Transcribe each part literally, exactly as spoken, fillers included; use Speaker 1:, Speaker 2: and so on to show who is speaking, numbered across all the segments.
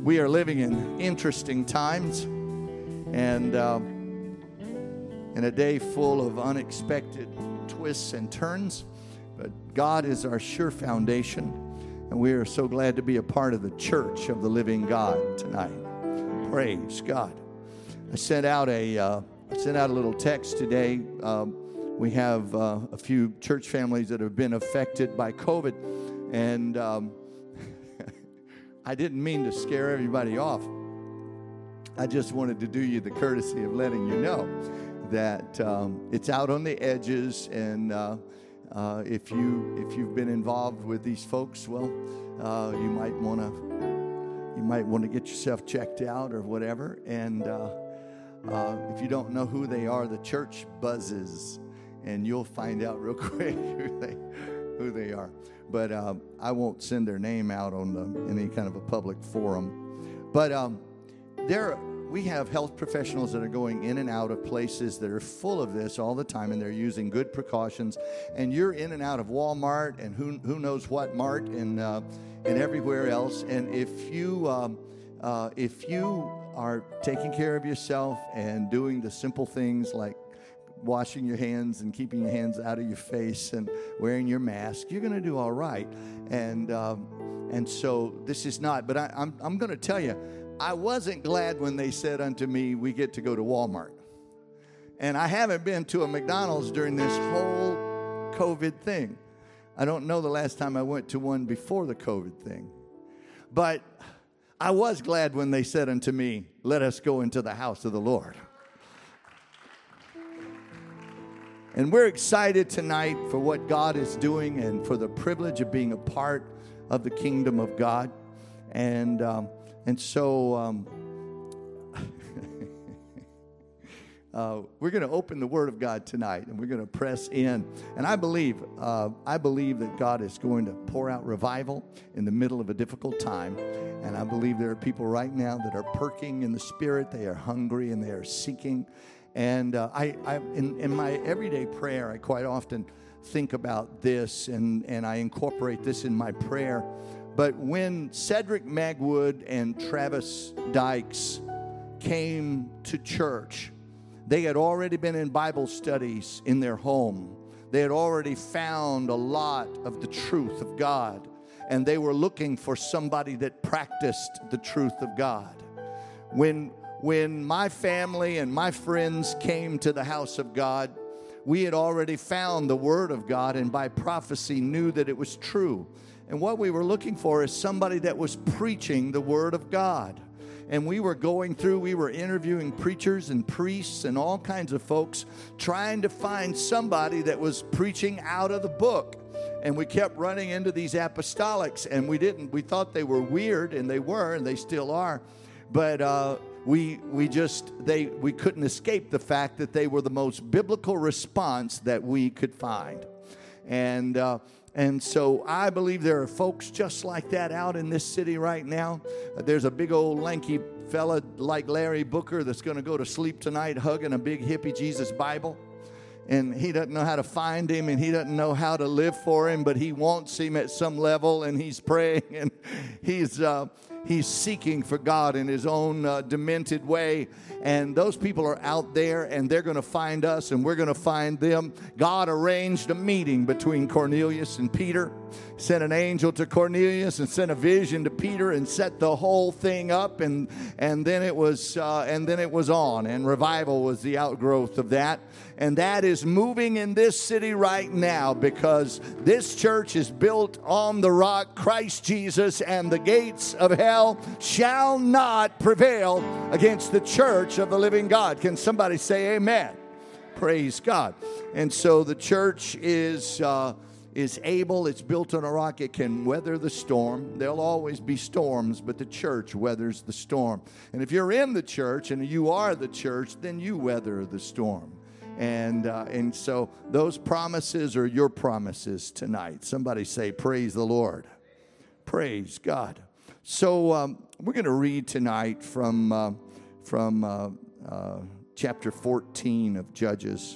Speaker 1: We are living in interesting times, and uh, in a day full of unexpected twists and turns. But God is our sure foundation, and we are so glad to be a part of the church of the living God tonight. Praise God. I sent out a uh, I sent out a little text today. Um, we have uh, a few church families that have been affected by COVID, and um, I didn't mean to scare everybody off. I just wanted to do you the courtesy of letting you know that um, it's out on the edges, and uh, uh, if you if you've been involved with these folks, well, uh, you might want to you might want to get yourself checked out or whatever. And uh, uh, if you don't know who they are, the church buzzes, and you'll find out real quick who they who they are. But uh, I won't send their name out on the, any kind of a public forum. But um, there, we have health professionals that are going in and out of places that are full of this all the time, and they're using good precautions. And you're in and out of Walmart and who who knows what Mart and uh, and everywhere else. And if you um, uh, if you are taking care of yourself and doing the simple things like washing your hands and keeping your hands out of your face and wearing your mask, you're going to do all right. And um, and so this is not, but I, I'm I'm going to tell you, I wasn't glad when they said unto me, we get to go to Walmart. And I haven't been to a McDonald's during this whole COVID thing. I don't know the last time I went to one before the COVID thing. But I was glad when they said unto me, let us go into the house of the Lord. And we're excited tonight for what God is doing and for the privilege of being a part of the kingdom of God. And um, and so um, uh, we're going to open the Word of God tonight, and we're going to press in. And I believe, uh, I believe that God is going to pour out revival in the middle of a difficult time. And I believe there are people right now that are perking in the Spirit. They are hungry and they are seeking. And uh, I, I in, in my everyday prayer, I quite often think about this, and, and I incorporate this in my prayer. But when Cedric Magwood and Travis Dykes came to church, they had already been in Bible studies in their home. They had already found a lot of the truth of God, and they were looking for somebody that practiced the truth of God. When When my family and my friends came to the house of God, we had already found the Word of God, and by prophecy knew that it was true. And what we were looking for is somebody that was preaching the Word of God. And we were going through, we were interviewing preachers and priests and all kinds of folks, trying to find somebody that was preaching out of the book. And we kept running into these apostolics, and we didn't, we thought they were weird, and they were, and they still are. But, uh, We we just they we couldn't escape the fact that they were the most biblical response that we could find, and uh, and so I believe there are folks just like that out in this city right now. There's a big old lanky fella like Larry Booker that's going to go to sleep tonight hugging a big hippie Jesus Bible, and he doesn't know how to find him, and he doesn't know how to live for him, but he wants him at some level, and he's praying, and he's. Uh, He's seeking for God in his own uh, demented way. And those people are out there, and they're going to find us, and we're going to find them. God arranged a meeting between Cornelius and Peter, sent an angel to Cornelius and sent a vision to Peter and set the whole thing up. And and then it was uh, and then it was on. And revival was the outgrowth of that. And that is moving in this city right now, because this church is built on the rock, Christ Jesus, and the gates of hell shall not prevail against the church of the living God. Can somebody say amen? Praise God. And so the church is uh, is able. It's built on a rock. It can weather the storm. There'll always be storms, but the church weathers the storm. And if you're in the church and you are the church, then you weather the storm. And uh, and so those promises are your promises tonight. Somebody say, praise the Lord. Praise God. So um, we're going to read tonight from uh, from uh, uh, chapter fourteen of Judges,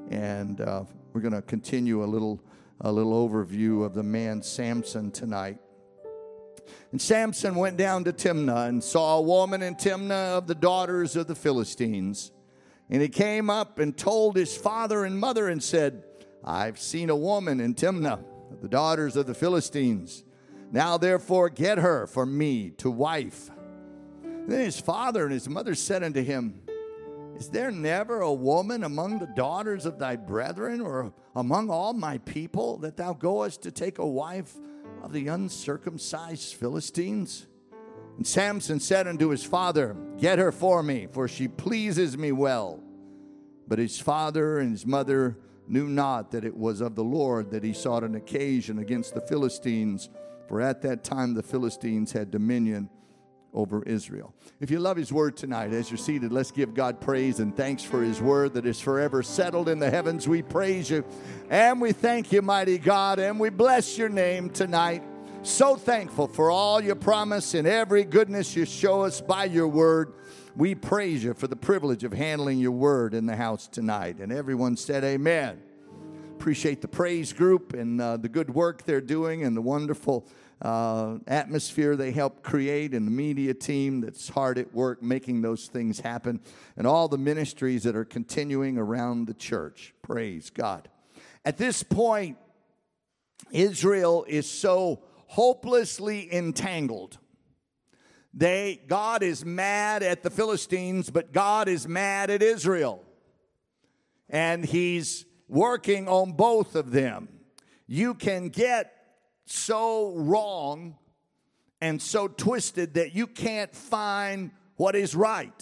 Speaker 1: and uh, we're going to continue a little a little overview of the man Samson tonight. And Samson went down to Timnah and saw a woman in Timnah of the daughters of the Philistines. And he came up and told his father and mother and said, I've seen a woman in Timnah of the daughters of the Philistines. Now therefore get her for me to wife. Then his father and his mother said unto him, Is there never a woman among the daughters of thy brethren, or among all my people, that thou goest to take a wife of the uncircumcised Philistines? And Samson said unto his father, Get her for me, for she pleases me well. But his father and his mother knew not that it was of the Lord that he sought an occasion against the Philistines, for at that time the Philistines had dominion over Israel. If you love his word tonight, as you're seated, let's give God praise and thanks for his word that is forever settled in the heavens. We praise you and we thank you, mighty God, and we bless your name tonight. So thankful for all your promise and every goodness you show us by your word. We praise you for the privilege of handling your word in the house tonight. And everyone said amen. Appreciate the praise group and uh, the good work they're doing and the wonderful uh, atmosphere they help create, and the media team that's hard at work making those things happen, and all the ministries that are continuing around the church. Praise God. At this point, Israel is so hopelessly entangled. They, God is mad at the Philistines, but God is mad at Israel. And he's working on both of them. You can get so wrong and so twisted that you can't find what is right.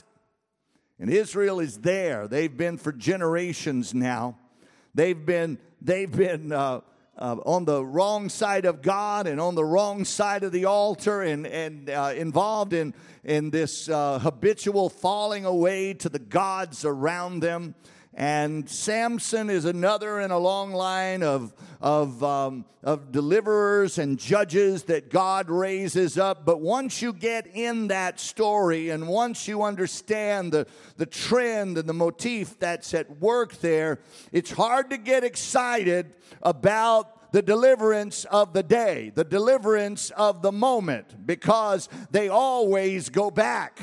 Speaker 1: And Israel is there. They've been for generations now. They've been, they've been uh, uh, on the wrong side of God and on the wrong side of the altar, and, and uh, involved in, in this uh, habitual falling away to the gods around them. And Samson is another in a long line of, of, um, of deliverers and judges that God raises up. But once you get in that story, and once you understand the, the trend and the motif that's at work there, it's hard to get excited about the deliverance of the day, the deliverance of the moment, because they always go back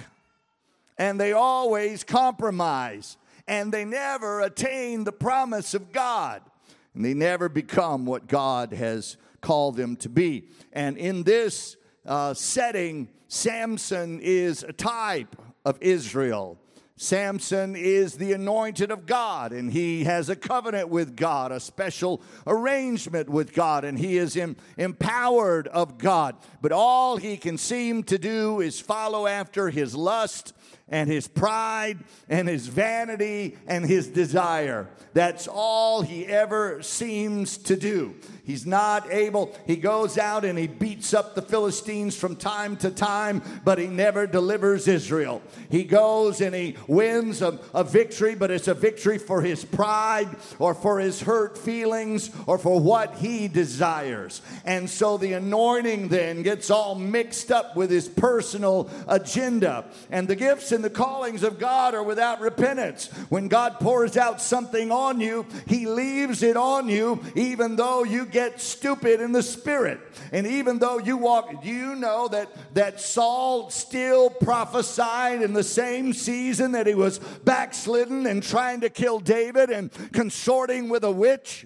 Speaker 1: and they always compromise. And they never attain the promise of God. And they never become what God has called them to be. And in this uh, setting, Samson is a type of Israel. Samson is the anointed of God, and he has a covenant with God, a special arrangement with God, and he is em- empowered of God. But all he can seem to do is follow after his lust and his pride and his vanity and his desire. That's all he ever seems to do. He's not able, he goes out and he beats up the Philistines from time to time, but he never delivers Israel. He goes and he wins a, a victory, but it's a victory for his pride or for his hurt feelings or for what he desires. And so the anointing then gets all mixed up with his personal agenda. And the gifts and the callings of God are without repentance. When God pours out something on you, he leaves it on you, even though you get stupid in the spirit. And even though you walk, do you know that, that Saul still prophesied in the same season that he was backslidden and trying to kill David and consorting with a witch?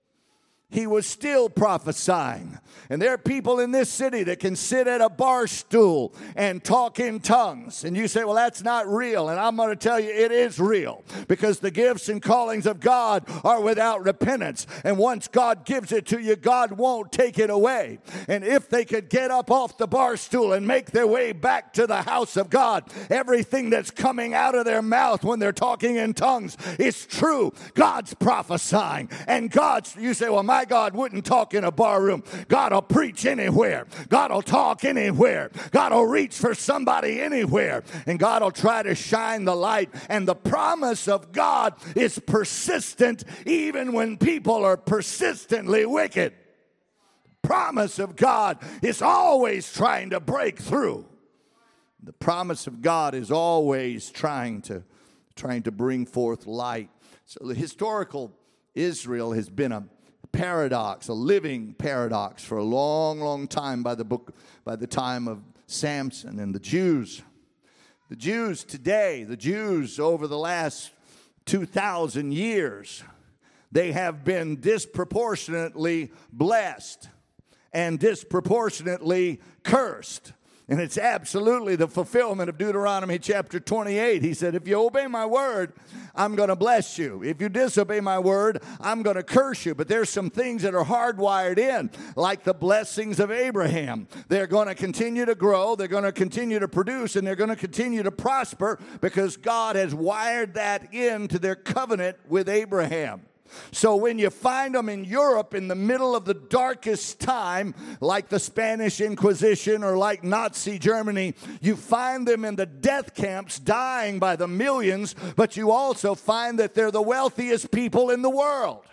Speaker 1: He was still prophesying. And there are people in this city that can sit at a bar stool and talk in tongues. And you say, well, that's not real. And I'm going to tell you it is real, because the gifts and callings of God are without repentance. And once God gives it to you, God won't take it away. And if they could get up off the bar stool and make their way back to the house of God, everything that's coming out of their mouth when they're talking in tongues is true. God's prophesying. And God's, you say, well, my God wouldn't talk in a bar room. God will preach anywhere. God will talk anywhere. God will reach for somebody anywhere. And God will try to shine the light. And the promise of God is persistent even when people are persistently wicked. The promise of God is always trying to break through. The promise of God is always trying to, trying to bring forth light. So the historical Israel has been a paradox, a living paradox for a long, long time by the book, by the time of Samson and the Jews. The Jews today, the Jews over the last two thousand years, they have been disproportionately blessed and disproportionately cursed. And it's absolutely the fulfillment of Deuteronomy chapter twenty-eight. He said, if you obey my word, I'm going to bless you. If you disobey my word, I'm going to curse you. But there's some things that are hardwired in, like the blessings of Abraham. They're going to continue to grow, they're going to continue to produce, and they're going to continue to prosper because God has wired that into their covenant with Abraham. So when you find them in Europe in the middle of the darkest time, like the Spanish Inquisition or like Nazi Germany, you find them in the death camps dying by the millions, but you also find that they're the wealthiest people in the world.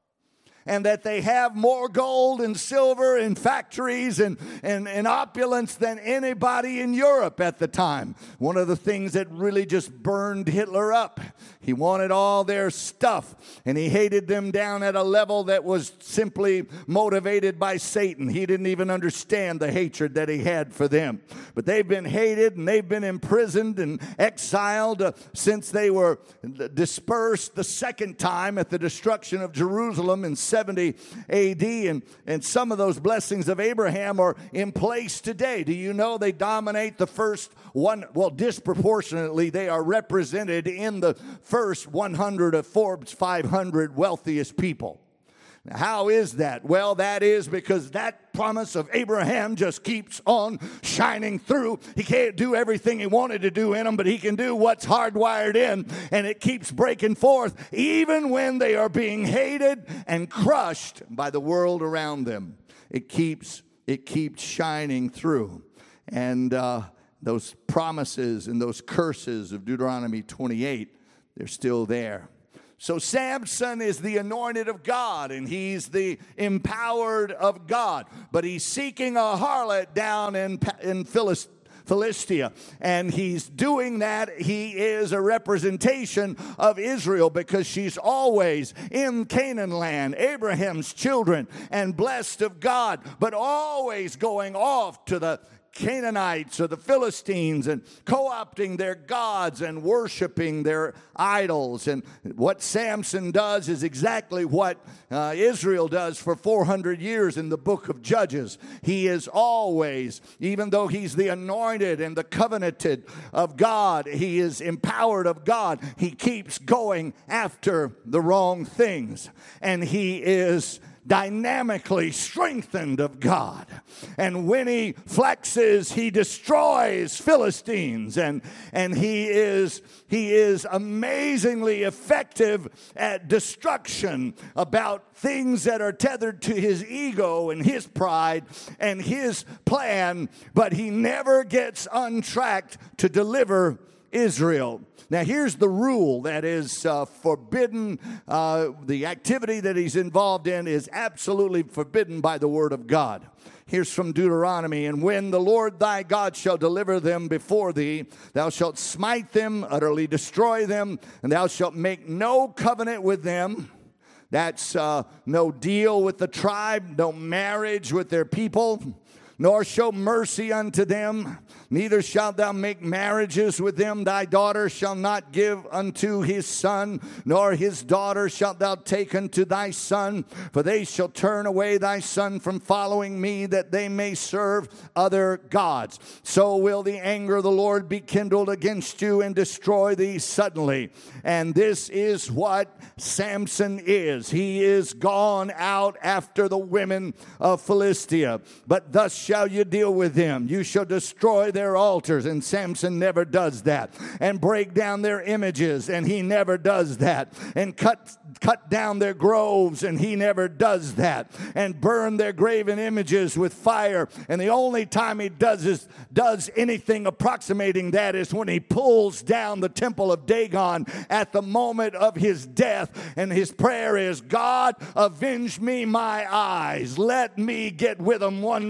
Speaker 1: And that they have more gold and silver and factories and, and, and opulence than anybody in Europe at the time. One of the things that really just burned Hitler up, he wanted all their stuff, and he hated them down at a level that was simply motivated by Satan. He didn't even understand the hatred that he had for them. But they've been hated, and they've been imprisoned and exiled uh, since they were dispersed the second time at the destruction of Jerusalem in seventy A D, and, and some of those blessings of Abraham are in place today. Do you know they dominate the first one? Well, disproportionately, they are represented in the first one hundred of Forbes five hundred wealthiest people. Now, how is that? Well, that is because that promise of Abraham just keeps on shining through. He can't do everything he wanted to do in them, but he can do what's hardwired in, and it keeps breaking forth even when they are being hated and crushed by the world around them. It keeps it keeps shining through. And uh, those promises and those curses of Deuteronomy twenty-eight, they're still there. So Samson is the anointed of God, and he's the empowered of God. But he's seeking a harlot down in, in Philistia. Philistia, and he's doing that. He is a representation of Israel because she's always in Canaan land, Abraham's children, and blessed of God, but always going off to the Canaanites or the Philistines and co-opting their gods and worshiping their idols. And what Samson does is exactly what uh, Israel does for four hundred years in the book of Judges. He is always, even though he's the anointed and the covenanted of God, he is empowered of God, he keeps going after the wrong things. And he is dynamically strengthened of God. And when he flexes, he destroys Philistines. And, and he is, he is amazingly effective at destruction about things that are tethered to his ego and his pride and his plan, but he never gets untracked to deliver Israel. Now, here's the rule that is uh, forbidden. Uh, the activity that he's involved in is absolutely forbidden by the word of God. Here's from Deuteronomy. And when the Lord thy God shall deliver them before thee, thou shalt smite them, utterly destroy them, and thou shalt make no covenant with them. That's uh, no deal with the tribe, no marriage with their people, nor show mercy unto them. Neither shalt thou make marriages with them. Thy daughter shall not give unto his son, nor his daughter shalt thou take unto thy son. For they shall turn away thy son from following me, that they may serve other gods. So will the anger of the Lord be kindled against you and destroy thee suddenly. And this is what Samson is. He is gone out after the women of Philistia. But thus shall you deal with them. You shall destroy their altars, and Samson never does that, and break down their images, and he never does that, and cut cut down their groves, and he never does that, and burn their graven images with fire. And the only time he does is does anything approximating that is when he pulls down the temple of Dagon at the moment of his death, and his prayer is, God, avenge me my eyes, let me get with them one more time.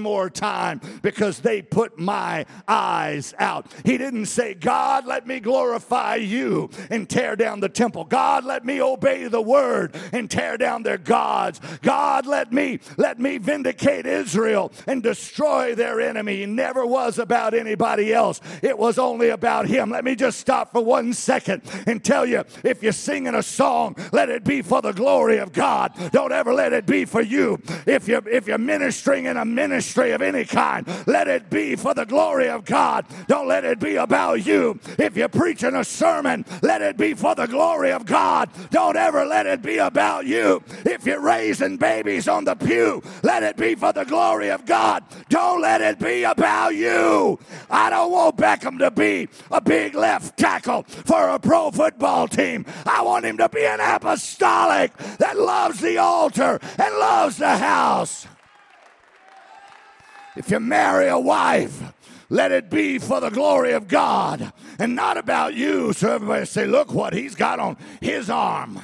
Speaker 1: time because they put my eyes out. He didn't say, God, let me glorify you and tear down the temple. God, let me obey the word and tear down their gods. God, let me, let me vindicate Israel and destroy their enemy. It never was about anybody else. It was only about him. Let me just stop for one second and tell you, if you're singing a song, let it be for the glory of God. Don't ever let it be for you. If you're, if you're ministering in a ministry of any kind, let it be for the glory of God. Don't let it be about you. If you're preaching a sermon, let it be for the glory of God. Don't ever let it be about you. If you're raising babies on the pew, let it be for the glory of God. Don't let it be about you. I don't want Beckham to be a big left tackle for a pro football team. I want him to be an apostolic that loves the altar and loves the house. If you marry a wife, let it be for the glory of God and not about you. So everybody say, look what he's got on his arm.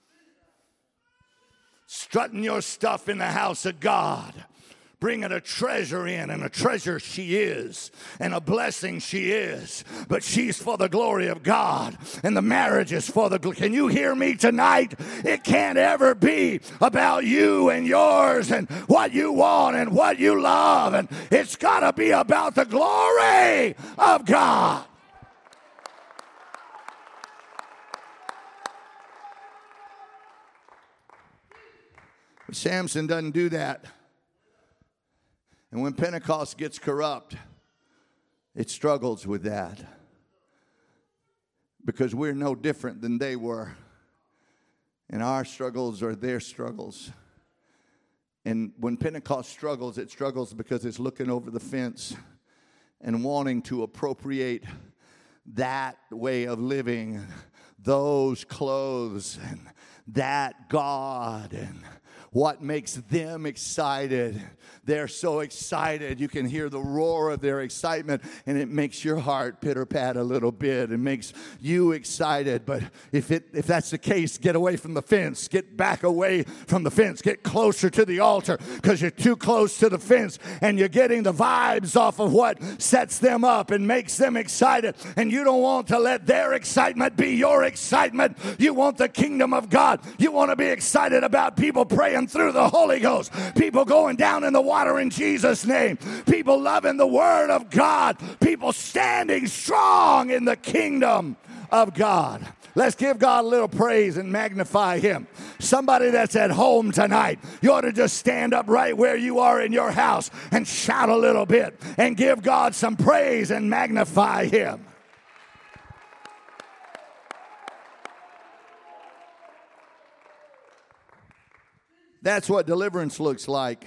Speaker 1: Strutting your stuff in the house of God. Bringing a treasure in, and a treasure she is, and a blessing she is, but she's for the glory of God, and the marriage is for the, can you hear me tonight? It can't ever be about you and yours and what you want and what you love, and it's got to be about the glory of God. But Samson doesn't do that. And when Pentecost gets corrupt, it struggles with that. Because we're no different than they were. And our struggles are their struggles. And when Pentecost struggles, it struggles because it's looking over the fence and wanting to appropriate that way of living, those clothes, and that God, and what makes them excited. They're so excited. You can hear the roar of their excitement, and it makes your heart pitter-pat a little bit. It makes you excited. But if it if that's the case, get away from the fence. Get back away from the fence. Get closer to the altar, because you're too close to the fence, and you're getting the vibes off of what sets them up and makes them excited. And you don't want to let their excitement be your excitement. You want the kingdom of God. You want to be excited about people praying through the Holy Ghost, people going down in the water in Jesus' name, people loving the word of God, people standing strong in the kingdom of God. Let's give God a little praise and magnify him. Somebody that's at home tonight, you ought to just stand up right where you are in your house and shout a little bit and give God some praise and magnify him. That's what deliverance looks like.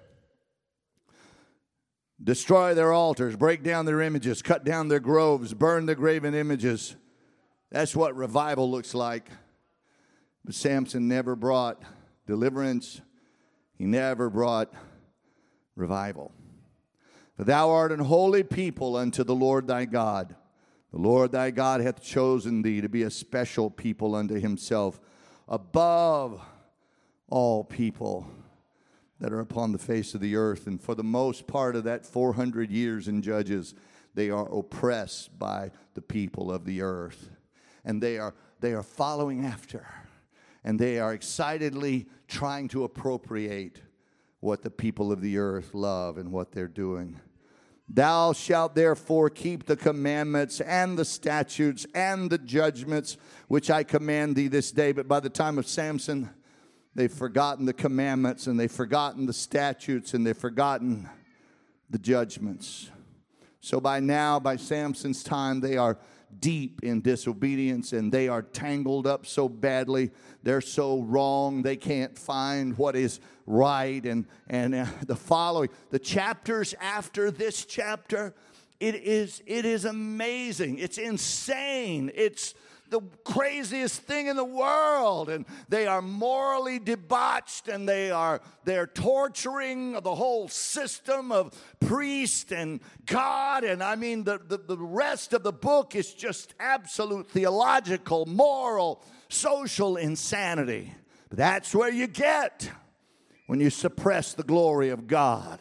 Speaker 1: Destroy their altars, break down their images, cut down their groves, burn the graven images. That's what revival looks like. But Samson never brought deliverance. He never brought revival. For thou art an holy people unto the Lord thy God. The Lord thy God hath chosen thee to be a special people unto himself, above all people that are upon the face of the earth. And for the most part of that four hundred years in Judges, they are oppressed by the people of the earth. And they are they are following after. And they are excitedly trying to appropriate what the people of the earth love and what they're doing. Thou shalt therefore keep the commandments and the statutes and the judgments which I command thee this day. But by the time of Samson, they've forgotten the commandments, and they've forgotten the statutes, and they've forgotten the judgments. So by now, by Samson's time, they are deep in disobedience, and they are tangled up so badly. They're so wrong, they can't find what is right. And, and uh, the following, the chapters after this chapter, it is, it is amazing. It's insane. It's the craziest thing in the world, and they are morally debauched, and they are they're torturing the whole system of priest and God. And I mean, the, the, the rest of the book is just absolute theological, moral, social insanity. But that's where you get when you suppress the glory of God.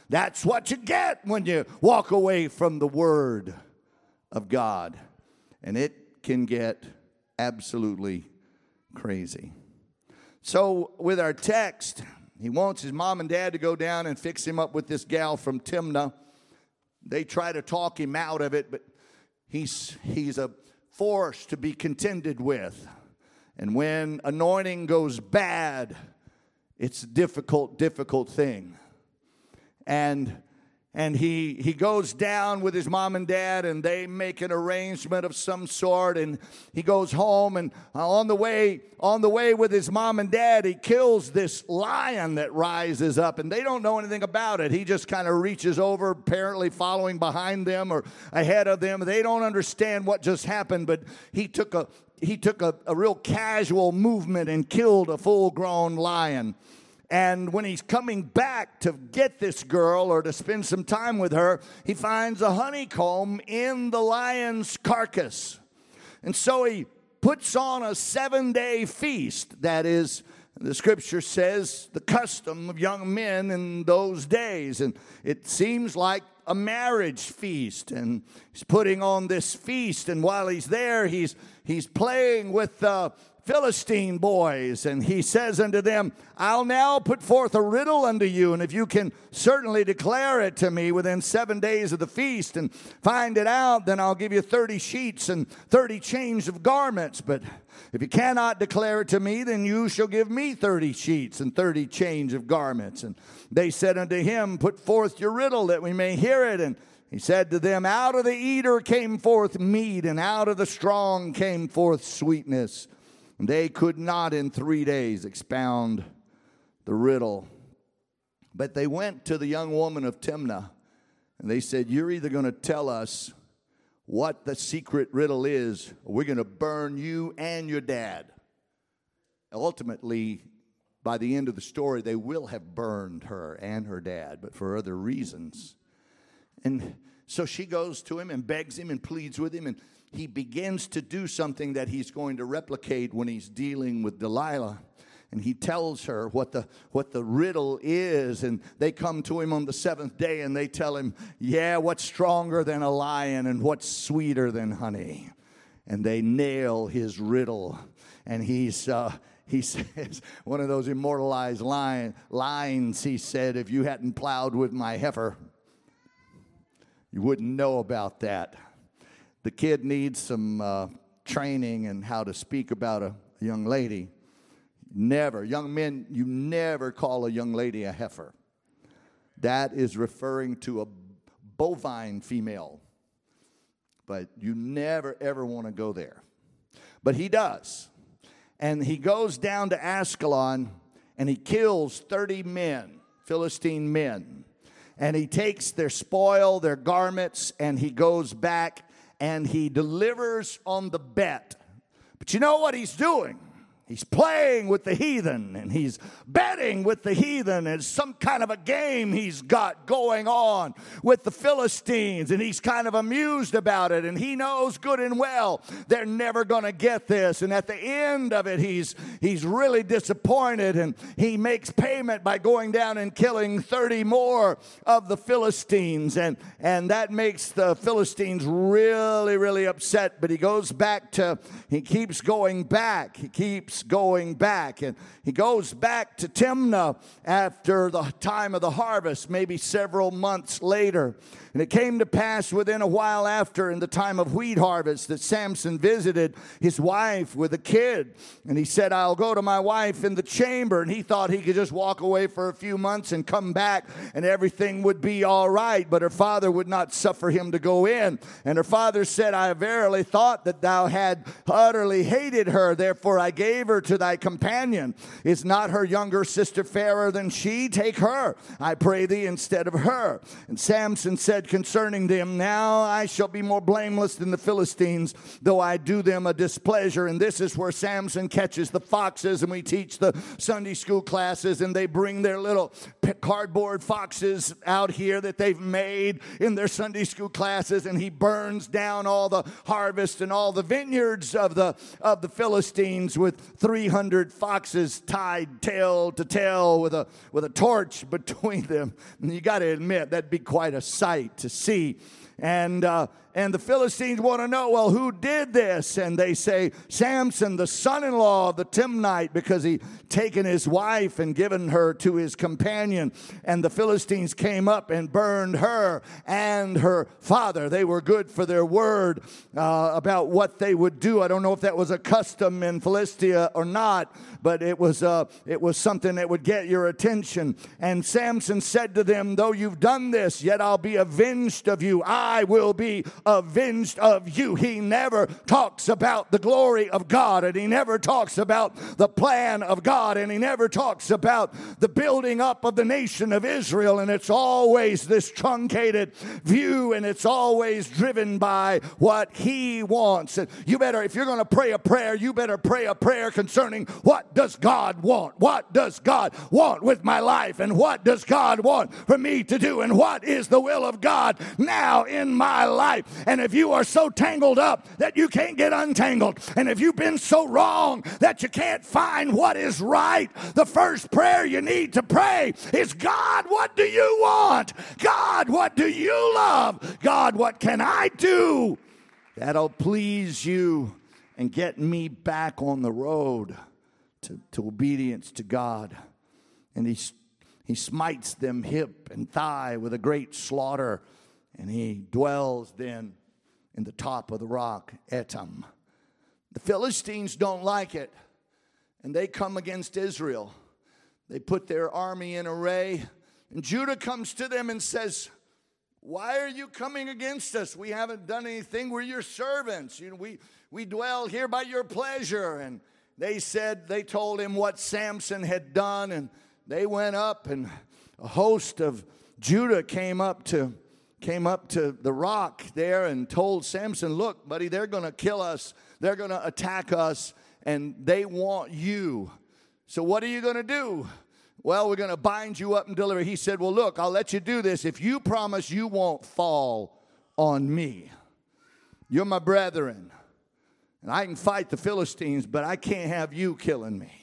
Speaker 1: That's what you get when you walk away from the Word of God. And it can get absolutely crazy. So with our text, he wants his mom and dad to go down and fix him up with this gal from Timnah. They try to talk him out of it, but he's he's a force to be contended with. And when anointing goes bad, it's a difficult, difficult thing. And and he he goes down with his mom and dad, and they make an arrangement of some sort, and he goes home, and on the way on the way with his mom and dad, he kills this lion that rises up, and they don't know anything about it. He just kind of reaches over, apparently following behind them or ahead of them. They don't understand what just happened, but he took a he took a, a real casual movement and killed a full-grown lion. And when he's coming back to get this girl or to spend some time with her, he finds a honeycomb in the lion's carcass. And so he puts on a seven-day feast. That is, the scripture says, the custom of young men in those days. And it seems like a marriage feast. And he's putting on this feast. And while he's there, he's, he's playing with the Philistine boys, and he says unto them, I'll now put forth a riddle unto you, and if you can certainly declare it to me within seven days of the feast and find it out, then I'll give you thirty sheets and thirty change of garments. But if you cannot declare it to me, then you shall give me thirty sheets and thirty change of garments. And they said unto him, put forth your riddle that we may hear it. And he said to them, out of the eater came forth meat, and out of the strong came forth sweetness. They could not in three days expound the riddle. But they went to the young woman of Timnah, and they said, you're either going to tell us what the secret riddle is, or we're going to burn you and your dad. Ultimately, by the end of the story, they will have burned her and her dad, but for other reasons. And so she goes to him and begs him and pleads with him, and he begins to do something that he's going to replicate when he's dealing with Delilah. And he tells her what the what the riddle is. And they come to him on the seventh day and they tell him, yeah, what's stronger than a lion and what's sweeter than honey? And they nail his riddle. And he's uh, he says, one of those immortalized line, lines, he said, if you hadn't plowed with my heifer, you wouldn't know about that. The kid needs some uh, training in how to speak about a young lady. Never, young men, you never call a young lady a heifer. That is referring to a bovine female. But you never, ever want to go there. But he does. And he goes down to Ascalon, and he kills thirty men, Philistine men. And he takes their spoil, their garments, and he goes back and he delivers on the bet. But you know what he's doing? He's playing with the heathen, and he's betting with the heathen. It's some kind of a game he's got going on with the Philistines, and he's kind of amused about it, and he knows good and well they're never going to get this. And at the end of it, he's he's really disappointed, and he makes payment by going down and killing thirty more of the Philistines, and, and that makes the Philistines really, really upset. But he goes back to, he keeps going back, he keeps going back, and he goes back to Timnah after the time of the harvest, maybe several months later. And it came to pass within a while after, in the time of wheat harvest, that Samson visited his wife with a kid. And he said, I'll go to my wife in the chamber. And he thought he could just walk away for a few months and come back and everything would be all right. But her father would not suffer him to go in. And her father said, I verily thought that thou had utterly hated her. Therefore I gave her to thy companion. Is not her younger sister fairer than she? Take her, I pray thee, instead of her. And Samson said concerning them, now I shall be more blameless than the Philistines, though I do them a displeasure. And this is where Samson catches the foxes, and we teach the Sunday school classes, and they bring their little cardboard foxes out here that they've made in their Sunday school classes, and he burns down all the harvest and all the vineyards of the of the Philistines with three hundred foxes tied tail to tail with a, with a torch between them. And you got to admit, that'd be quite a sight to see. And uh, and the Philistines want to know, well, who did this? And they say, Samson, the son-in-law of the Timnite, because he taken his wife and given her to his companion. And the Philistines came up and burned her and her father. They were good for their word uh, about what they would do. I don't know if that was a custom in Philistia or not, but it was uh, it was something that would get your attention. And Samson said to them, though you've done this, yet I'll be avenged of you. I will be avenged of you. He never talks about the glory of God, and he never talks about the plan of God, and he never talks about the building up of the nation of Israel. And it's always this truncated view, and it's always driven by what he wants. And you better, if you're going to pray a prayer, you better pray a prayer concerning what does God want? What does God want with my life? And what does God want for me to do? And what is the will of God now in my life? And if you are so tangled up that you can't get untangled, and if you've been so wrong that you can't find what is right, the first prayer you need to pray is, God, what do you want? God, what do you love? God, what can I do that'll please you and get me back on the road to, to obedience to God? And he, he smites them hip and thigh with a great slaughter, and he dwells then in the top of the rock, Etam. The Philistines don't like it, and they come against Israel. They put their army in array, and Judah comes to them and says, why are you coming against us? We haven't done anything. We're your servants. You know, we, we dwell here by your pleasure. And they said, they told him what Samson had done, and they went up, and a host of Judah came up to came up to the rock there and told Samson, look, buddy, they're going to kill us. They're going to attack us, and they want you. So what are you going to do? Well, we're going to bind you up and deliver. He said, well, look, I'll let you do this if you promise you won't fall on me. You're my brethren, and I can fight the Philistines, but I can't have you killing me.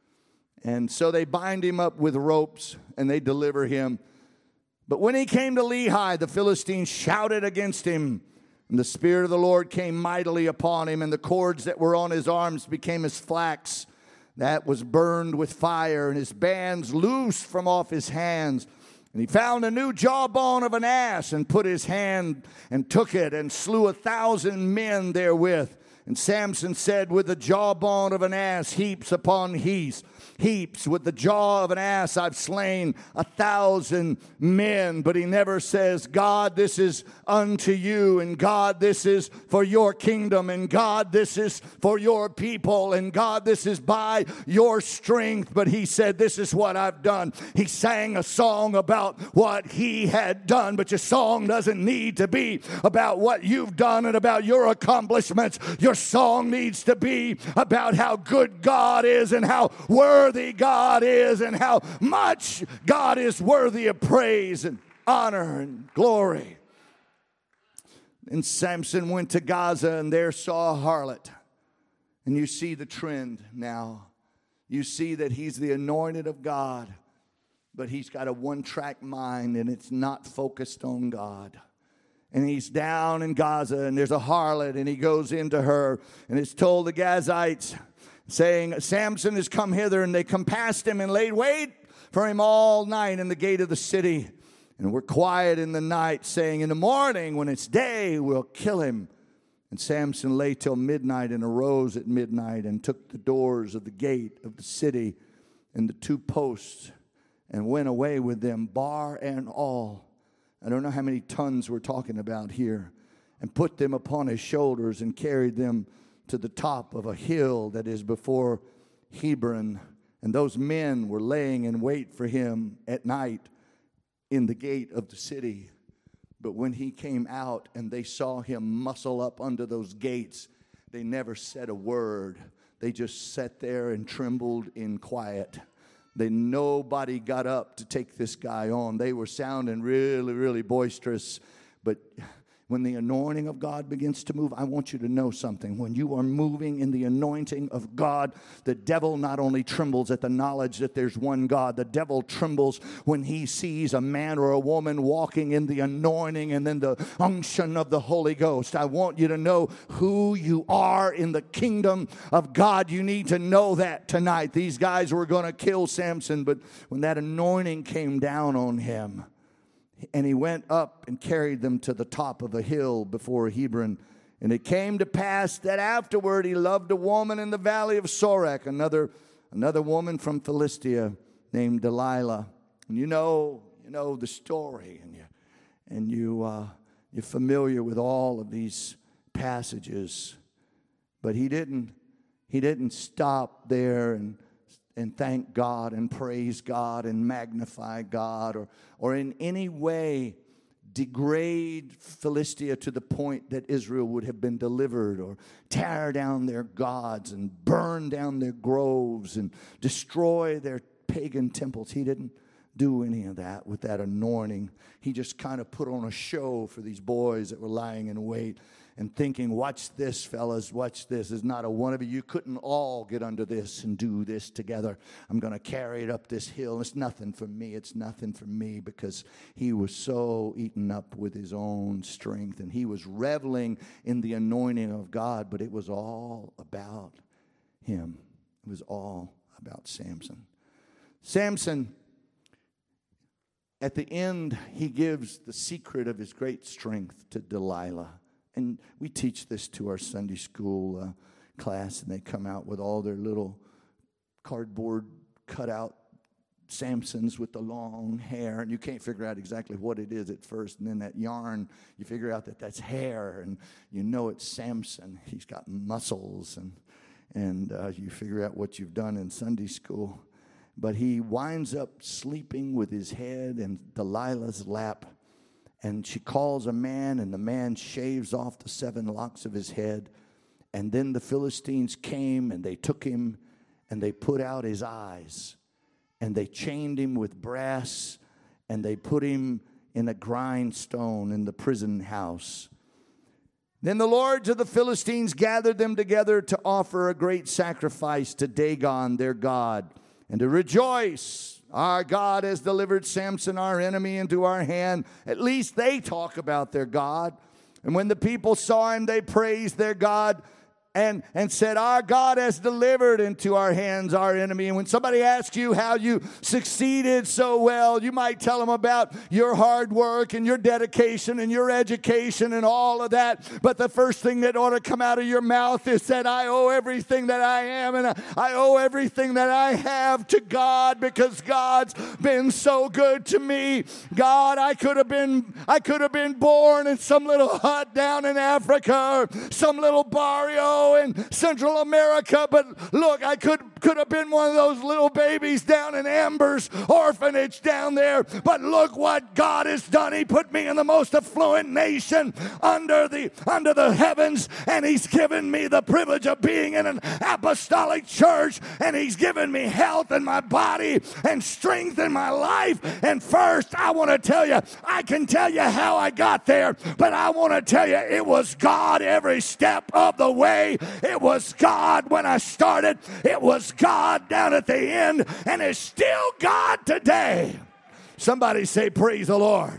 Speaker 1: And so they bind him up with ropes, and they deliver him. But when he came to Lehi, the Philistines shouted against him, and the Spirit of the Lord came mightily upon him, and the cords that were on his arms became as flax that was burned with fire, and his bands loosed from off his hands. And he found a new jawbone of an ass, and put his hand and took it, and slew a thousand men therewith. And Samson said, with the jawbone of an ass, heaps upon heaps, heaps, with the jaw of an ass I've slain a thousand men. But he never says, God, this is unto you, and God, this is for your kingdom, and God, this is for your people, and God, this is by your strength. But he said, this is what I've done. He sang a song about what he had done, but your song doesn't need to be about what you've done and about your accomplishments. Your song needs to be about how good God is, and how worthy God is, and how much God is worthy of praise and honor and glory. And Samson went to Gaza, and there saw a harlot. And you see the trend now. You see that he's the anointed of God, but he's got a one-track mind, and it's not focused on God. And he's down in Gaza, and there's a harlot, and he goes into her, and it's told the Gazites, saying, Samson has come hither, and they compassed him and laid wait for him all night in the gate of the city. And were quiet in the night, saying, in the morning, when it's day, we'll kill him. And Samson lay till midnight, and arose at midnight, and took the doors of the gate of the city and the two posts, and went away with them, bar and all. I don't know how many tons we're talking about here. And put them upon his shoulders, and carried them to the top of a hill that is before Hebron. And those men were laying in wait for him at night in the gate of the city. But when he came out and they saw him muscle up under those gates, they never said a word. They just sat there and trembled in quiet. They nobody got up to take this guy on. They were sounding really, really boisterous. But when the anointing of God begins to move, I want you to know something. When you are moving in the anointing of God, the devil not only trembles at the knowledge that there's one God, the devil trembles when he sees a man or a woman walking in the anointing and then the unction of the Holy Ghost. I want you to know who you are in the kingdom of God. You need to know that tonight. These guys were going to kill Samson, but when that anointing came down on him, and he went up and carried them to the top of a hill before Hebron. And it came to pass that afterward he loved a woman in the valley of Sorek, another, another woman from Philistia named Delilah. And you know, you know the story, and you, and you, uh, you're familiar with all of these passages. But he didn't, he didn't stop there and and thank God and praise God and magnify God, or, or in any way degrade Philistia to the point that Israel would have been delivered, or tear down their gods and burn down their groves and destroy their pagan temples. He didn't do any of that with that anointing. He just kind of put on a show for these boys that were lying in wait and thinking, watch this, fellas, watch this. There's not a one of you. You couldn't all get under this and do this together. I'm going to carry it up this hill. It's nothing for me. It's nothing for me, because he was so eaten up with his own strength, and he was reveling in the anointing of God, but it was all about him. It was all about Samson. Samson, at the end, he gives the secret of his great strength to Delilah. And we teach this to our Sunday school uh, class, and they come out with all their little cardboard cutout Samsons with the long hair, and you can't figure out exactly what it is at first, and then that yarn, you figure out that that's hair, and you know it's Samson. He's got muscles, and, and uh, you figure out what you've done in Sunday school. But he winds up sleeping with his head in Delilah's lap. And she calls a man, and the man shaves off the seven locks of his head. And then the Philistines came, and they took him, and they put out his eyes. And they chained him with brass, and they put him in a grindstone in the prison house. Then the lords of the Philistines gathered them together to offer a great sacrifice to Dagon, their god, and to rejoice. Our God has delivered Samson, our enemy, into our hand. At least they talk about their God. And when the people saw him, they praised their God and, and said, our God has delivered into our hands our enemy. And when somebody asks you how you succeeded so well, you might tell them about your hard work and your dedication and your education and all of that. But the first thing that ought to come out of your mouth is that I owe everything that I am, and I owe everything that I have to God, because God's been so good to me. God, I could have been, I could have been born in some little hut down in Africa, or some little barrio in Central America, but look, I could could have been one of those little babies down in Amber's orphanage down there, but look what God has done. He put me in the most affluent nation under the under the heavens, and he's given me the privilege of being in an apostolic church, and he's given me health in my body and strength in my life. And first, I want to tell you, I can tell you how I got there, but I want to tell you it was God every step of the way. It was God when I started. It was God down at the end, and it's still God today. Somebody say, praise the Lord.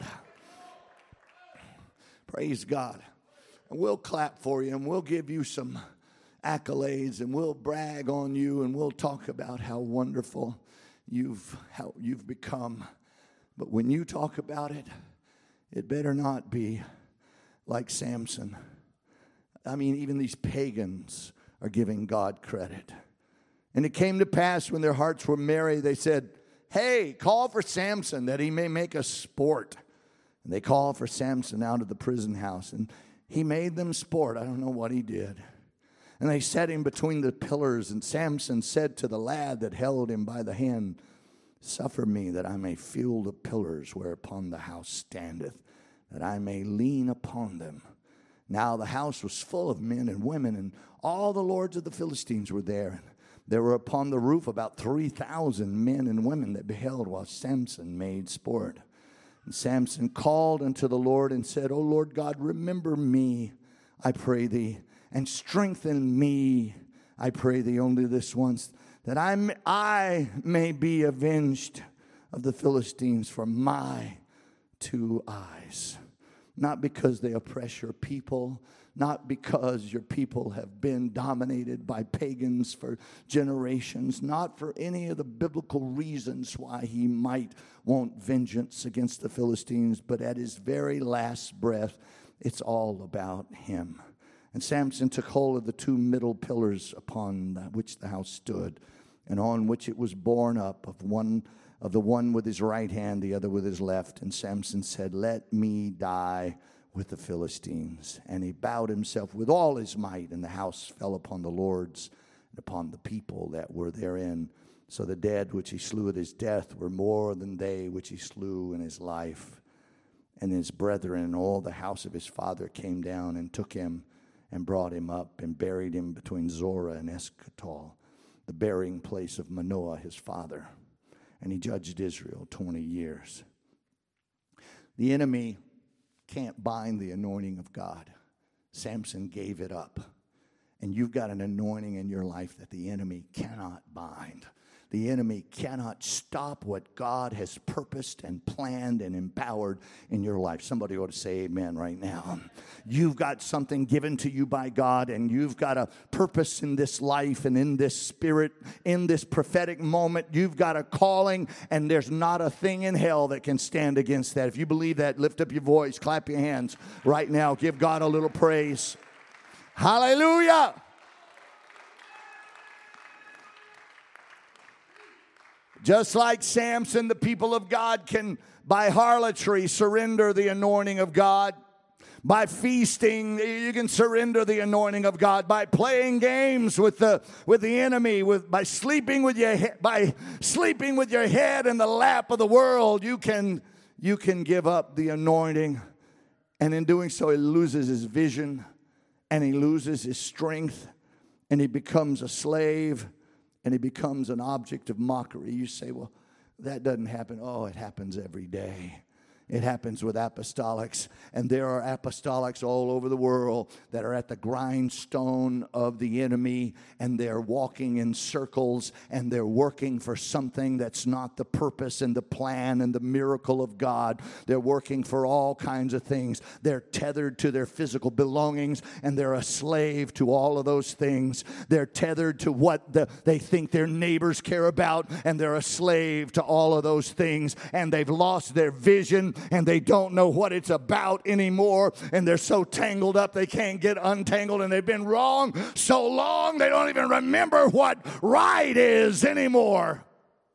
Speaker 1: Praise God. And we'll clap for you, and we'll give you some accolades, and we'll brag on you, and we'll talk about how wonderful you've how you've become. But when you talk about it, it better not be like Samson. I mean, even these pagans are giving God credit. And it came to pass when their hearts were merry, they said, hey, call for Samson that he may make us sport. And they called for Samson out of the prison house, and he made them sport. I don't know what he did. And they set him between the pillars, and Samson said to the lad that held him by the hand, suffer me that I may feel the pillars whereupon the house standeth, that I may lean upon them. Now the house was full of men and women, and all the lords of the Philistines were there. There were upon the roof about three thousand men and women that beheld while Samson made sport. And Samson called unto the Lord and said, O Lord God, remember me, I pray thee, and strengthen me, I pray thee, only this once, that I may, I may be avenged of the Philistines for my two eyes. Not because they oppress your people, not because your people have been dominated by pagans for generations, not for any of the biblical reasons why he might want vengeance against the Philistines, but at his very last breath, it's all about him. And Samson took hold of the two middle pillars upon which the house stood, and on which it was borne up, of one of the one with his right hand, the other with his left. And Samson said, let me die with the Philistines. And he bowed himself with all his might, and the house fell upon the lords and upon the people that were therein. So the dead which he slew at his death were more than they which he slew in his life. And his brethren and all the house of his father came down and took him and brought him up and buried him between Zorah and Eschatal, the burying place of Manoah his father. And he judged Israel twenty years. The enemy can't bind the anointing of God. Samson gave it up. And you've got an anointing in your life that the enemy cannot bind. The enemy cannot stop what God has purposed and planned and empowered in your life. Somebody ought to say amen right now. You've got something given to you by God, and you've got a purpose in this life and in this spirit, in this prophetic moment. You've got a calling, and there's not a thing in hell that can stand against that. If you believe that, lift up your voice, clap your hands right now. Give God a little praise. Hallelujah. Just like Samson, the people of God can, by harlotry, surrender the anointing of God. By feasting, you can surrender the anointing of God. By playing games with the with the enemy, with by sleeping with your he, by sleeping with your head in the lap of the world, you can you can give up the anointing, and in doing so, he loses his vision, and he loses his strength, and he becomes a slave. And he becomes an object of mockery. You say, well, that doesn't happen. Oh, it happens every day. It happens with apostolics. And there are apostolics all over the world that are at the grindstone of the enemy. And they're walking in circles. And they're working for something that's not the purpose and the plan and the miracle of God. They're working for all kinds of things. They're tethered to their physical belongings. And they're a slave to all of those things. They're tethered to what the, they think their neighbors care about. And they're a slave to all of those things. And they've lost their vision. And they don't know what it's about anymore. And they're so tangled up they can't get untangled. And they've been wrong so long they don't even remember what right is anymore.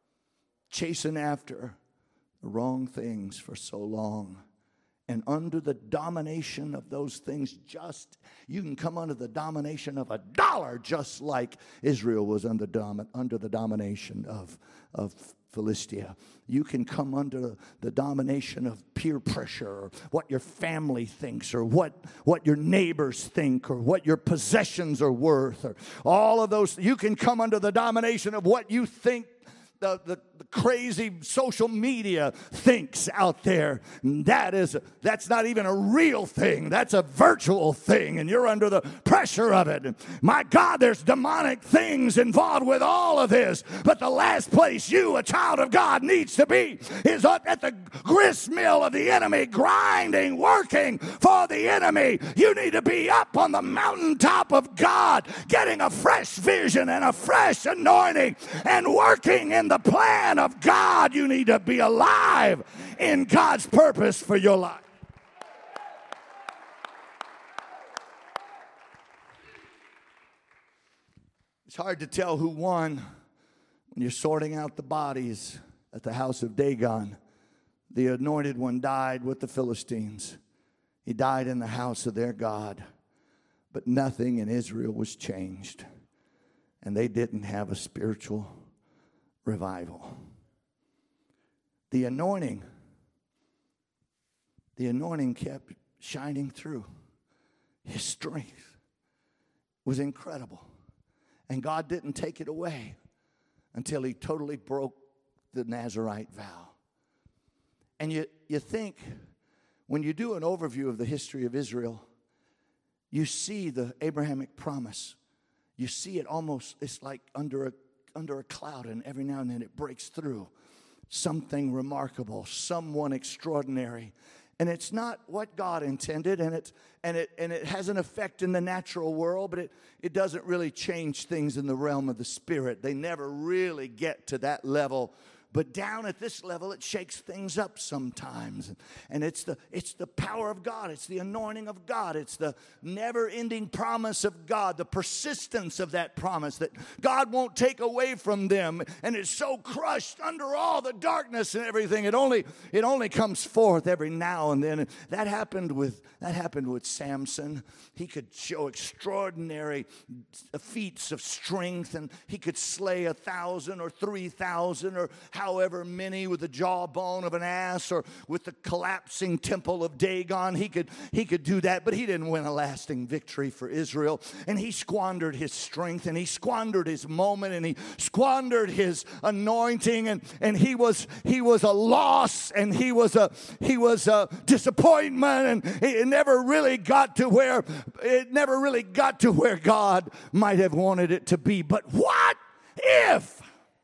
Speaker 1: Chasing after the wrong things for so long. And under the domination of those things, just you can come under the domination of a dollar, just like Israel was under, dom- under the domination of, of Philistia. You can come under the domination of peer pressure, or what your family thinks, or what, what your neighbors think, or what your possessions are worth, or all of those. You can come under the domination of what you think The, the, the crazy social media thinks out there. That is, that's not even a real thing. That's a virtual thing, and you're under the pressure of it. My God, there's demonic things involved with all of this. But the last place you, a child of God, needs to be is up at the grist mill of the enemy, grinding, working for the enemy. You need to be up on the mountaintop of God, getting a fresh vision and a fresh anointing and working in the plan of God. You need to be alive in God's purpose for your life. It's hard to tell who won when you're sorting out the bodies at the house of Dagon. The anointed one died with the Philistines. He died in the house of their God. But nothing in Israel was changed. And they didn't have a spiritual revival. The anointing, the anointing kept shining through. His strength was incredible. And God didn't take it away until he totally broke the Nazirite vow. And you, you think, when you do an overview of the history of Israel, you see the Abrahamic promise. You see it almost, it's like under a, under a cloud, and every now and then it breaks through. Something remarkable, someone extraordinary. And it's not what God intended, and it, and it, and it has an effect in the natural world, but it, it doesn't really change things in the realm of the spirit. They never really get to that level. But down at this level, it shakes things up sometimes. And it's the, it's the power of God. It's the anointing of God. It's the never-ending promise of God, the persistence of that promise that God won't take away from them. And it's so crushed under all the darkness and everything. It only, it only comes forth every now and then. And that happened with, that happened with Samson. He could show extraordinary feats of strength, and he could slay a thousand or three thousand or however many with the jawbone of an ass or with the collapsing temple of Dagon. He could, he could do that, but he didn't win a lasting victory for Israel. And he squandered his strength, and he squandered his moment, and he squandered his anointing, and, and he was he was a loss, and he was a he was a disappointment, and it never really got to where it never really got to where God might have wanted it to be. But what if?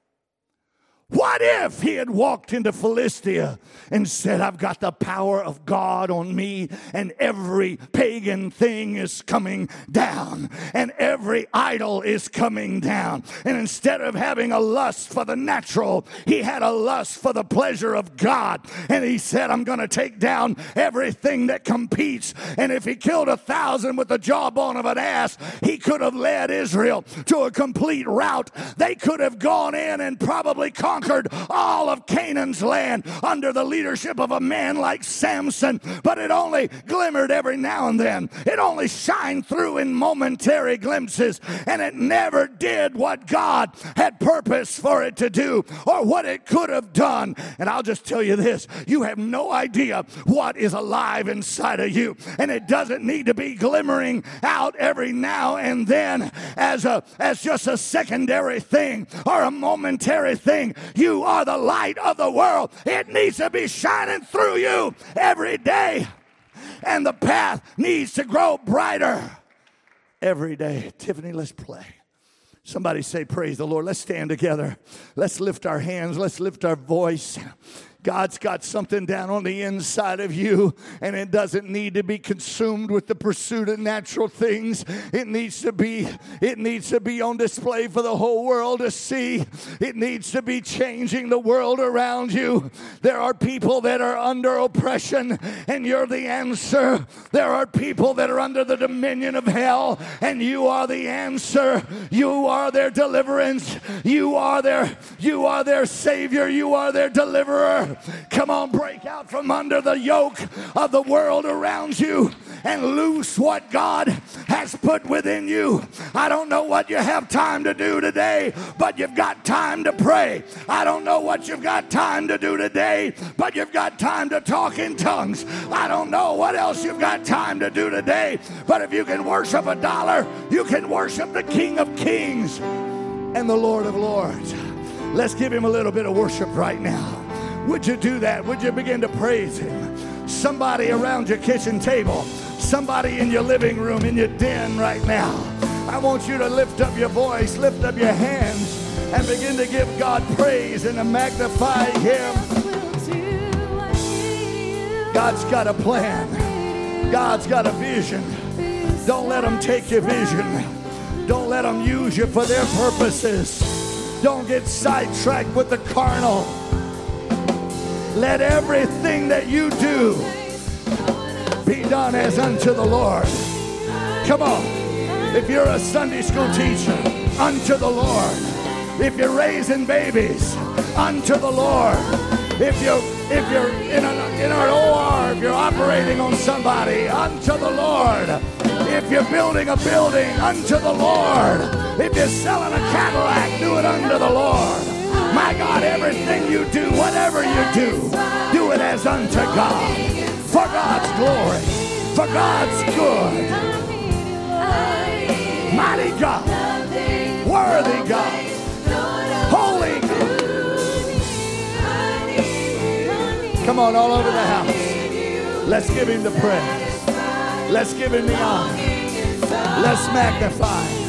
Speaker 1: What if he had walked into Philistia and said, I've got the power of God on me, and every pagan thing is coming down, and every idol is coming down. And instead of having a lust for the natural, he had a lust for the pleasure of God. And he said, I'm going to take down everything that competes. And if he killed a thousand with the jawbone of an ass, he could have led Israel to a complete rout. They could have gone in and probably conquered all of Canaan's land under the leadership of a man like Samson, but it only glimmered every now and then. It only shined through in momentary glimpses, and it never did what God had purposed for it to do or what it could have done. And I'll just tell you this, you have no idea what is alive inside of you, and it doesn't need to be glimmering out every now and then as a as just a secondary thing or a momentary thing. You are the light of the world. It needs to be shining through you every day. And the path needs to grow brighter every day. Tiffany, let's play. Somebody say, praise the Lord. Let's stand together. Let's lift our hands. Let's lift our voice. God's got something down on the inside of you, and it doesn't need to be consumed with the pursuit of natural things. It needs to be, it needs to be on display for the whole world to see. It needs to be changing the world around you. There are people that are under oppression, and you're the answer. There are people that are under the dominion of hell, and you are the answer. You are their deliverance. You are their, you are their Savior. You are their deliverer. Come on, break out from under the yoke of the world around you and loose what God has put within you. I don't know what you have time to do today, but you've got time to pray. I don't know what you've got time to do today, but you've got time to talk in tongues. I don't know what else you've got time to do today, but if you can worship a dollar, you can worship the King of Kings and the Lord of Lords. Let's give him a little bit of worship right now. Would you do that? Would you begin to praise him? Somebody around your kitchen table, somebody in your living room, in your den right now. I want you to lift up your voice, lift up your hands, and begin to give God praise and to magnify him. God's got a plan. God's got a vision. Don't let them take your vision. Don't let them use you for their purposes. Don't get sidetracked with the carnal. Let everything that you do be done as unto the Lord. Come on. If you're a Sunday school teacher, unto the Lord. If you're raising babies, unto the Lord. If you're, if you're in an, in an O R, if you're operating on somebody, unto the Lord. If you're building a building, unto the Lord. If you're selling a Cadillac, do it unto the Lord. My God, everything you do, whatever you do, do it as unto God. For God's glory, for God's good. Mighty God, worthy God, holy God. Come on, all over the house. Let's give him the praise. Let's give him the honor. Let's magnify him.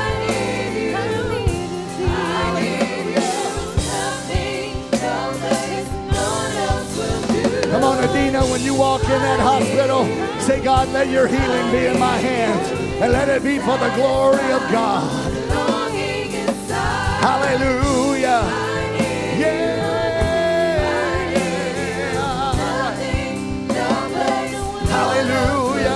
Speaker 1: Come on, Adina, when you walk in that hospital, say, God, let your healing be in my hands, and let it be for the glory of God. Hallelujah. Yeah. Hallelujah.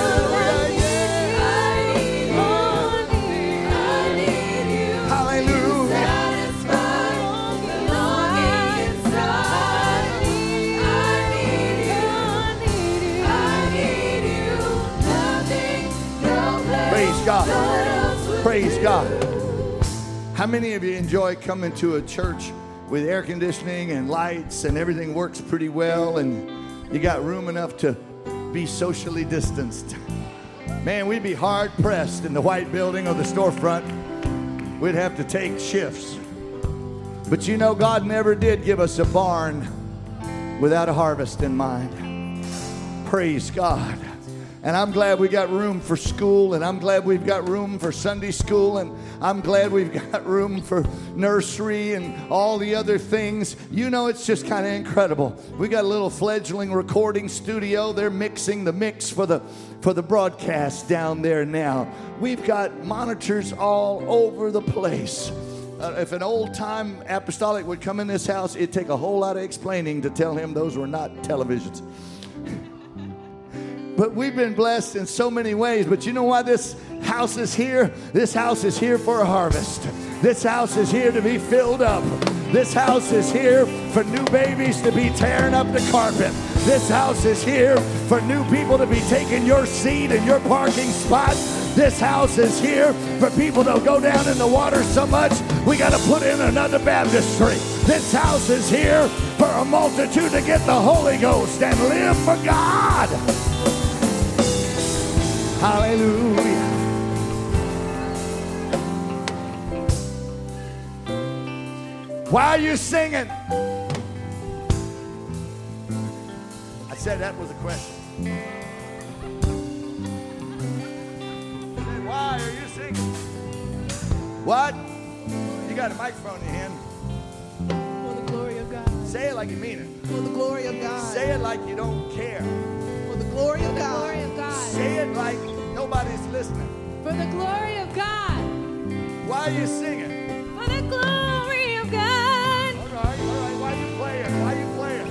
Speaker 1: God. Praise God. How many of you enjoy coming to a church with air conditioning and lights and everything works pretty well and you got room enough to be socially distanced? Man, we'd be hard pressed in the white building or the storefront. We'd have to take shifts. But you know, God never did give us a barn without a harvest in mind. Praise God. And I'm glad we got room for school, and I'm glad we've got room for Sunday school, and I'm glad we've got room for nursery and all the other things. You know, it's just kind of incredible. We got a little fledgling recording studio. They're mixing the mix for the for the broadcast down there now. We've got monitors all over the place. Uh, if an old-time apostolic would come in this house, it'd take a whole lot of explaining to tell him those were not televisions. But we've been blessed in so many ways. But you know why this house is here? This house is here for a harvest. This house is here to be filled up. This house is here for new babies to be tearing up the carpet. This house is here for new people to be taking your seat in your parking spot. This house is here for people to go down in the water so much we got to put in another baptistry. This house is here for a multitude to get the Holy Ghost and live for God. Hallelujah. Why are you singing? I said that was a question. I said, why are you singing? What? You got a microphone in your hand.
Speaker 2: For the glory of God.
Speaker 1: Say it like you mean it.
Speaker 2: For the glory of God.
Speaker 1: Say it like you don't care.
Speaker 2: For the glory of God.
Speaker 3: Glory of God.
Speaker 1: Say it like nobody's listening.
Speaker 3: For the glory of God.
Speaker 1: Why are you singing?
Speaker 3: For the glory of God.
Speaker 1: All right, all right. Why are you playing? Why are you playing?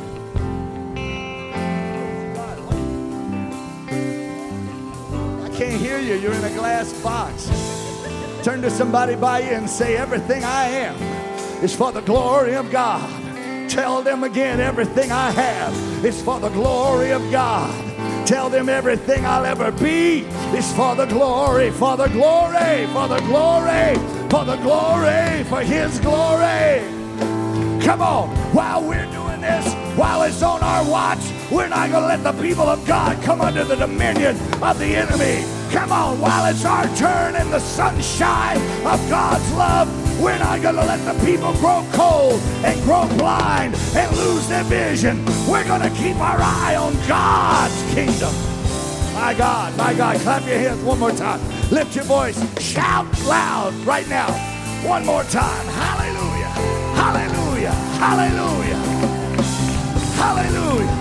Speaker 1: I can't hear you. You're in a glass box. Turn to somebody by you and say, everything I am is for the glory of God. Tell them again, everything I have is for the glory of God. Tell them everything I'll ever be is for the glory, for the glory, for the glory, for the glory, for His glory. Come on, while we're doing this, while it's on our watch, we're not going to let the people of God come under the dominion of the enemy. Come on, while it's our turn in the sunshine of God's love, we're not going to let the people grow cold and grow blind and lose their vision. We're going to keep our eye on God's kingdom. My God, my God, clap your hands one more time. Lift your voice. Shout loud right now. One more time. Hallelujah. Hallelujah. Hallelujah. Hallelujah.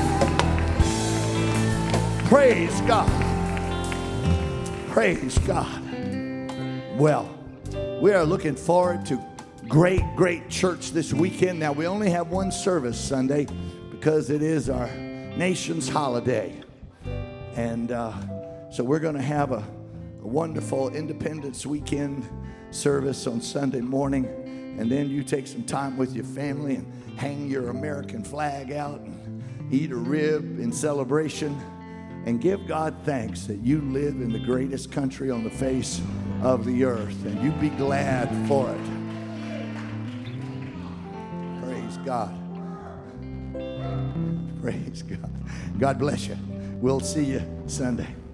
Speaker 1: Praise God. Praise God. Well, we are looking forward to great, great church this weekend. Now, we only have one service Sunday because it is our nation's holiday. And uh, so we're going to have a, a wonderful Independence Weekend service on Sunday morning. And then you take some time with your family and hang your American flag out and eat a rib in celebration. And give God thanks that you live in the greatest country on the face of the earth. And you be glad for it. Praise God. Praise God. God bless you. We'll see you Sunday.